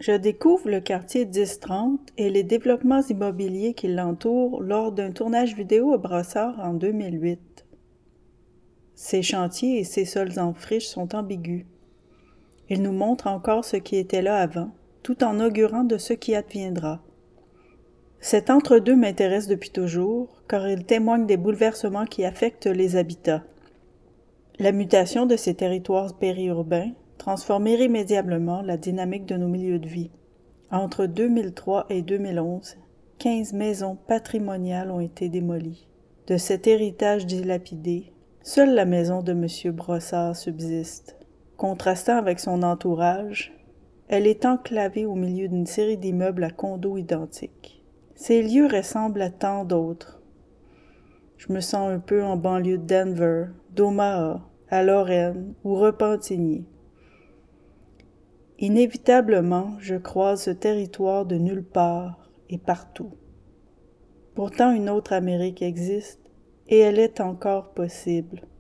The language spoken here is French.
Je découvre le quartier 1030 et les développements immobiliers qui l'entourent lors d'un tournage vidéo à Brossard en 2008. Ces chantiers et ces sols en friche sont ambigus. Ils nous montrent encore ce qui était là avant, tout en augurant de ce qui adviendra. Cet entre-deux m'intéresse depuis toujours, car il témoigne des bouleversements qui affectent les habitats. La mutation de ces territoires périurbains transforme irrémédiablement la dynamique de nos milieux de vie. Entre 2003 et 2011, 15 maisons patrimoniales ont été démolies. De cet héritage dilapidé, seule la maison de M. Brossard subsiste. Contrastant avec son entourage, elle est enclavée au milieu d'une série d'immeubles à condos identiques. Ces lieux ressemblent à tant d'autres. Je me sens un peu en banlieue de Denver, d'Omaha, à Lorraine ou Repentigny. Inévitablement, je croise ce territoire de nulle part et partout. Pourtant, une autre Amérique existe et elle est encore possible.